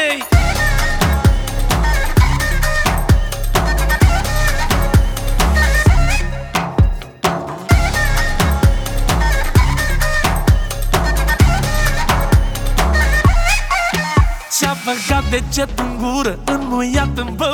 ei. Și-a băgat degetul în gură, înmuiat în băut.